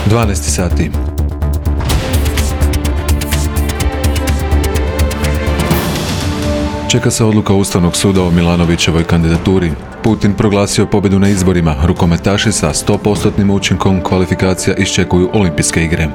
12 sati. Čeka se odluka Ustavnog suda o Milanovićevoj kandidaturi. Putin proglasio pobjedu na izborima. Rukometaši sa 100% učinkom kvalifikacija iščekuju olimpijske igre.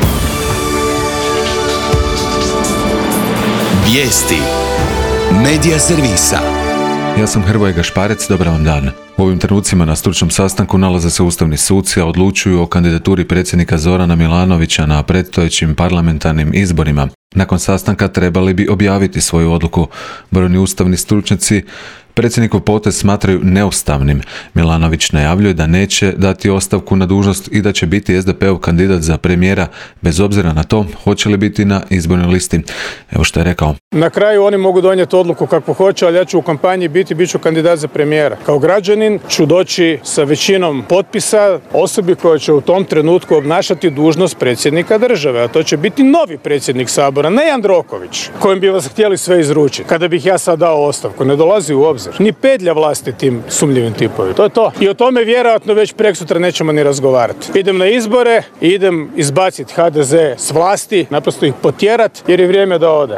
Vijesti Medija servisa. Ja sam Hrvoje Gašparec, dobar vam dan. U ovim trenucima na stručnom sastanku nalaze se ustavni suci, a odlučuju o kandidaturi predsjednika Zorana Milanovića na predstojećim parlamentarnim izborima. Nakon sastanka trebali bi objaviti svoju odluku. Brojni ustavni stručnjaci predsjednikov potez smatraju neustavnim. Milanović najavljuje da neće dati ostavku na dužnost i da će biti SDP-ov kandidat za premijera, bez obzira na to hoće li biti na izbornoj listi. Evo što je rekao. Na kraju oni mogu donijeti odluku kako hoće, ali ja ću u kampanji bit ću kandidat za premijera. Kao građanin ću doći sa većinom potpisa osobi koja će u tom trenutku obnašati dužnost predsjednika države, a to će biti novi predsjednik Sabora, ne Jandroković, kojem bi vas htjeli sve izručiti. Kada bih ja sad dao ostavku, ne dolazi u obzir. Ni pedlja vlasti tim sumnjivim tipovima. To je to. I o tome vjerojatno već preksutra nećemo ni razgovarati. Idem na izbore, idem izbaciti HDZ s vlasti, naprosto ih potjerati jer je vrijeme da ode.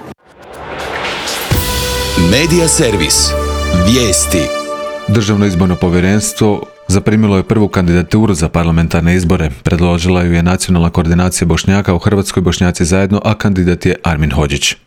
Medija servis. Vijesti. Državno izborno povjerenstvo zaprimilo je prvu kandidaturu za parlamentarne izbore. Predložila ju je Nacionalna koordinacija Bošnjaka u Hrvatskoj Bošnjaci zajedno, a kandidat je Armin Hodžić.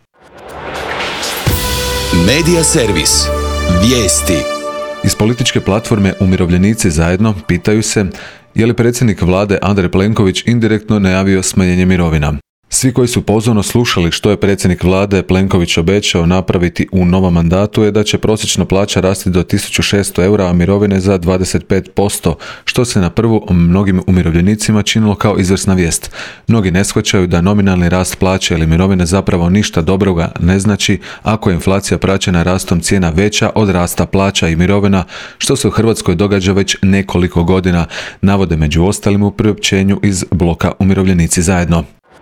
Medija servis. Vijesti. Iz političke platforme Umirovljenici zajedno pitaju se je li predsjednik vlade Andrej Plenković indirektno najavio smanjenje mirovina. Svi koji su pozorno slušali što je predsjednik vlade Plenković obećao napraviti u novom mandatu je da će prosječna plaća rasti do 1600 eura, a mirovine za 25%, što se na prvu mnogim umirovljenicima činilo kao izvrsna vijest. Mnogi ne shvaćaju da nominalni rast plaće ili mirovine zapravo ništa dobroga ne znači ako je inflacija praćena rastom cijena veća od rasta plaća i mirovina, što se u Hrvatskoj događa već nekoliko godina, navode među ostalim u priopćenju iz bloka Umirovljenici zajedno.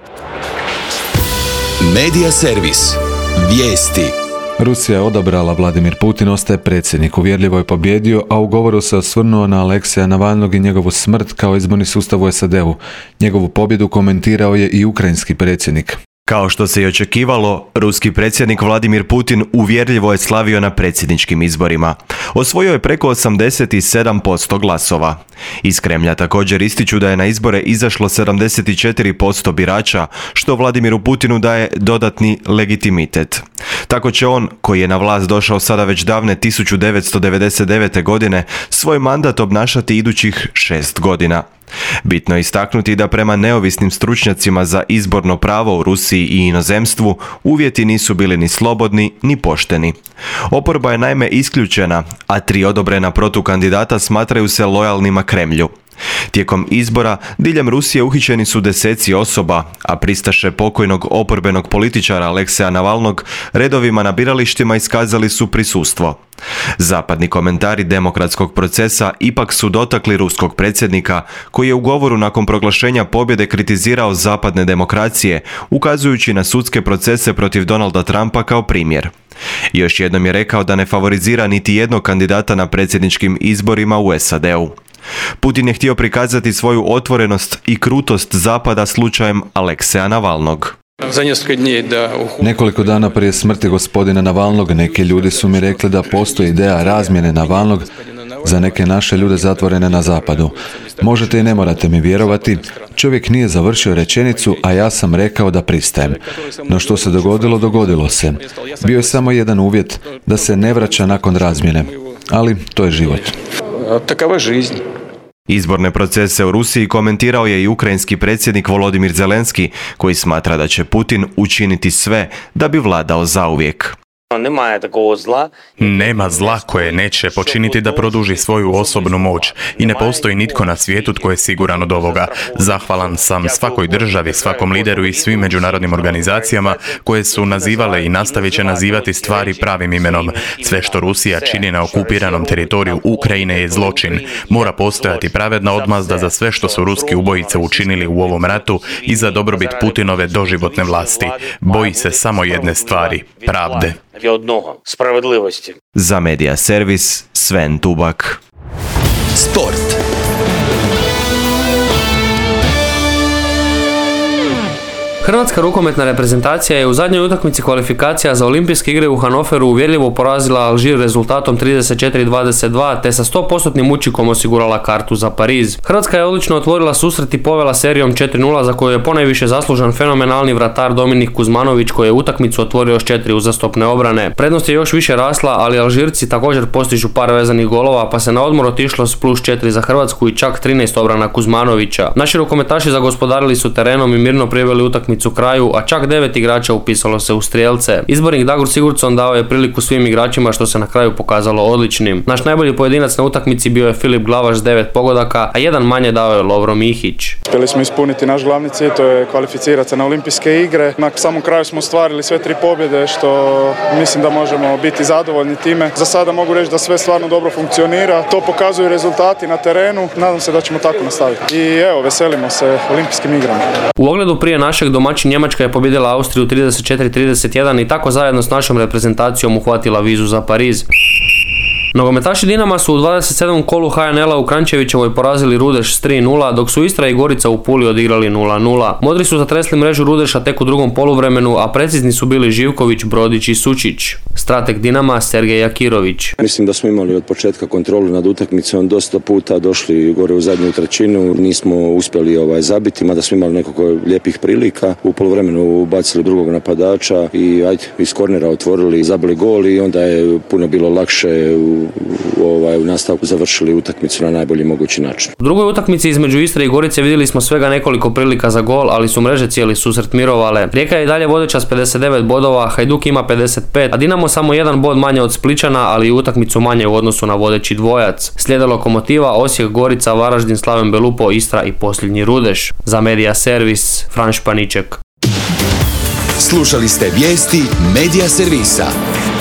Medija servis. Vijesti. Rusija je odabrala, Vladimir Putin ostaje predsjednik. Uvjerljivo je pobjedio, a u govoru se osvrnuo na Alekseja Navalnog i njegovu smrt kao izborni sustav u SAD-u. Njegovu pobjedu komentirao je i ukrajinski predsjednik. Kao što se i očekivalo, ruski predsjednik Vladimir Putin uvjerljivo je slavio na predsjedničkim izborima. Osvojio je preko 87% glasova. Iz Kremlja također ističu da je na izbore izašlo 74% birača, što Vladimiru Putinu daje dodatni legitimitet. Tako će on, koji je na vlast došao sada već davne 1999. godine, svoj mandat obnašati idućih 6 godina. Bitno je istaknuti da prema neovisnim stručnjacima za izborno pravo u Rusiji i inozemstvu uvjeti nisu bili ni slobodni ni pošteni. Oporba je naime isključena, a 3 odobrena protukandidata smatraju se lojalnima Kremlju. Tijekom izbora diljem Rusije uhićeni su deseci osoba, a pristaše pokojnog oporbenog političara Alekseja Navalnog redovima na biralištima iskazali su prisustvo. Zapadni komentari demokratskog procesa ipak su dotakli ruskog predsjednika, koji je u govoru nakon proglašenja pobjede kritizirao zapadne demokracije, ukazujući na sudske procese protiv Donalda Trumpa kao primjer. Još jednom je rekao da ne favorizira niti jednog kandidata na predsjedničkim izborima u SAD-u. Putin je htio prikazati svoju otvorenost i krutost Zapada slučajem Alekseja Navalnog. Nekoliko dana prije smrti gospodina Navalnog neki ljudi su mi rekli da postoji ideja razmjene Navalnog za neke naše ljude zatvorene na zapadu. Možete i ne morate mi vjerovati, čovjek nije završio rečenicu, a ja sam rekao da pristajem. No što se dogodilo, dogodilo se. Bio je samo jedan uvjet, da se ne vraća nakon razmjene. Ali to je život. Takava жизнь. Izborne procese u Rusiji komentirao je i ukrajinski predsjednik Volodimir Zelenski, koji smatra da će Putin učiniti sve da bi vladao zauvijek. Nema zla koje neće počiniti da produži svoju osobnu moć i ne postoji nitko na svijetu tko je siguran od ovoga. Zahvalan sam svakoj državi, svakom lideru i svim međunarodnim organizacijama koje su nazivale i nastavit će nazivati stvari pravim imenom. Sve što Rusija čini na okupiranom teritoriju Ukrajine je zločin. Mora postojati pravedna odmazda za sve što su ruski ubojice učinili u ovom ratu i za dobrobit Putinove doživotne vlasti. Boji se samo jedne stvari, pravde. Za Medija servis Sven Tubak. Sport. Hrvatska rukometna reprezentacija je u zadnjoj utakmici kvalifikacija za olimpijske igre u Hanoveru uvjerljivo porazila Alžir rezultatom 34-22 te sa 100% učinom osigurala kartu za Pariz. Hrvatska je odlično otvorila susret i povela serijom 4-0 za koju je ponajviše zaslužan fenomenalni vratar Dominik Kuzmanović koji je utakmicu otvorio s 4 uzastopne obrane. Prednost je još više rasla, ali Alžirci također postižu par vezanih golova pa se na odmor otišlo s +4 za Hrvatsku i čak 13 obrana Kuzmanovića. Naši rukometaši zagospodarili su terenom i mirno priveli utakmicu kraju, a čak 9 igrača upisalo se u strijelce. Izbornik Dagur Sigurdsson dao je priliku svim igračima što se na kraju pokazalo odličnim. Naš najbolji pojedinac na utakmici bio je Filip Glavaš s 9 pogodaka, a jedan manje dao je Lovro Mihić. Uspjeli smo ispuniti naš glavni cilj, to je kvalificirati se na olimpijske igre. Na samom kraju smo ostvarili sve 3 pobjede što mislim da možemo biti zadovoljni time. Za sada mogu reći da sve stvarno dobro funkcionira. To pokazuju rezultati na terenu. Nadam se da ćemo tako nastaviti. I evo, veselimo se olimpijskim igrama. U ogledu prije našeg domaćin Njemačka je pobijedila Austriju 34-31 i tako zajedno s našom reprezentacijom uhvatila vizu za Pariz. Nogometaši Dinama su u 27. kolu HNL-a u Kranjčevićevoj porazili Rudeš s 3-0, dok su Istra i Gorica u Puli odigrali 0-0. Modri su zatresli mrežu Rudeša tek u drugom poluvremenu, a precizni su bili Živković, Brodić i Sučić. Strateg Dinama Sergej Jakirović. Mislim da smo imali od početka kontrolu nad utakmicom, dosta puta došli gore u zadnju trećinu, nismo uspjeli zabiti, mada smo imali nekoliko lijepih prilika. U poluvremenu bacili drugog napadača i iz kornera otvorili, zabili gol i onda je puno bilo lakše u nastavku završili utakmicu na najbolji mogući način. U drugoj utakmici između Istre i Gorice vidjeli smo svega nekoliko prilika za gol, ali su mreže cijeli susret mirovale. Rijeka je i dalje vodeća s 59 bodova, Hajduk ima 55, a Dinamo samo 1 bod manje od Splićana, ali i utakmicu manje u odnosu na vodeći dvojac. Slijede Lokomotiva, Osijek, Gorica, Varaždin, Slaven Belupo, Istra i posljednji Rudeš. Za Media Servis, Fran Španiček. Slušali ste vijesti Media Servisa.